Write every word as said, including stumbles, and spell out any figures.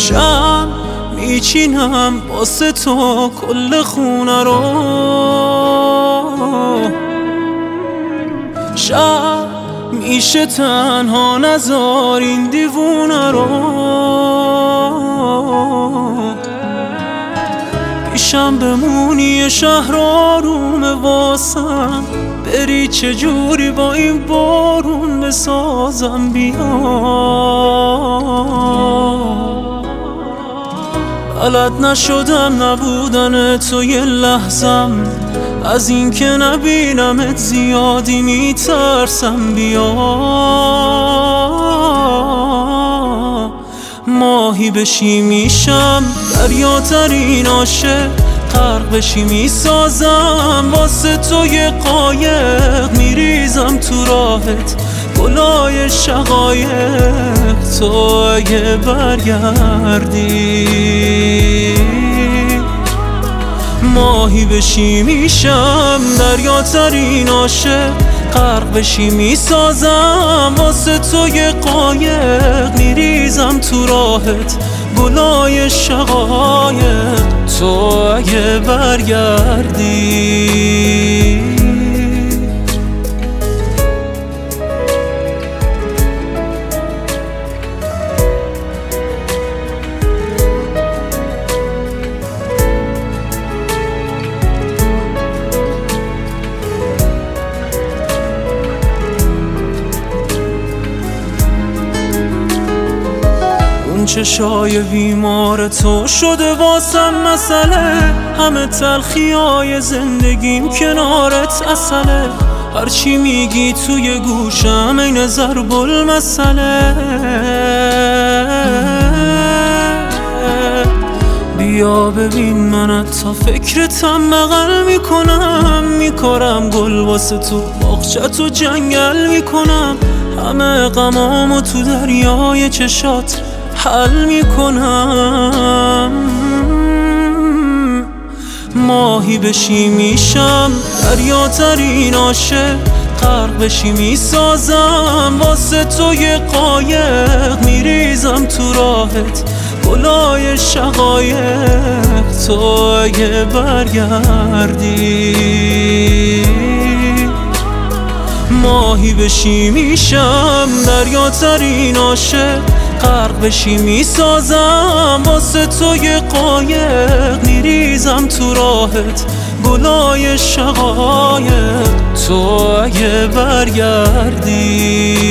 شب میچینم واسه تو کل خونه رو، شب میشه تنها نذار این دیوونه رو. پیشم بمونی شهر آرومه واسم، بری چجوری با این بارون بسازم بیا. بلد نشدم نبودن تو یه لحظم، از این که نبینمت زیادی میترسم بیا. ماهی بشی میشم دریاترین عاشق، غرق بشی میسازم واسه تو یه قایق، میریزم تو راهت گلای شقایق. تو اگه برگردی ماهی بشی میشم دریاترین عاشق، غرق بشی میسازم واسه تو یه قایق، میریزم تو راهت گلای شقایق. تو اگه برگردی چشای بیمار تو شده واسم مسئله، همه تلخیای زندگیم کنارت اصله. هرچی میگی توی گوشم این ضرب المثله. بیا ببین من تا فکرتم بغل میکنم، میکارم گل واسه تو باغچت و جنگل میکنم، همه غمامو تو دریای چشات حل میکنم. ماهی بشی میشم دریاترین عاشق، غرق بشی میسازم واسه تو یه قایق، میریزم تو راهت گلای شقایق. تو اگه برگردی ماهی بشی میشم دریاترین عاشق، غرق بشی میسازم واسه تو یه قایق، میریزم تو راهت گلای شقایق. تو اگه برگردی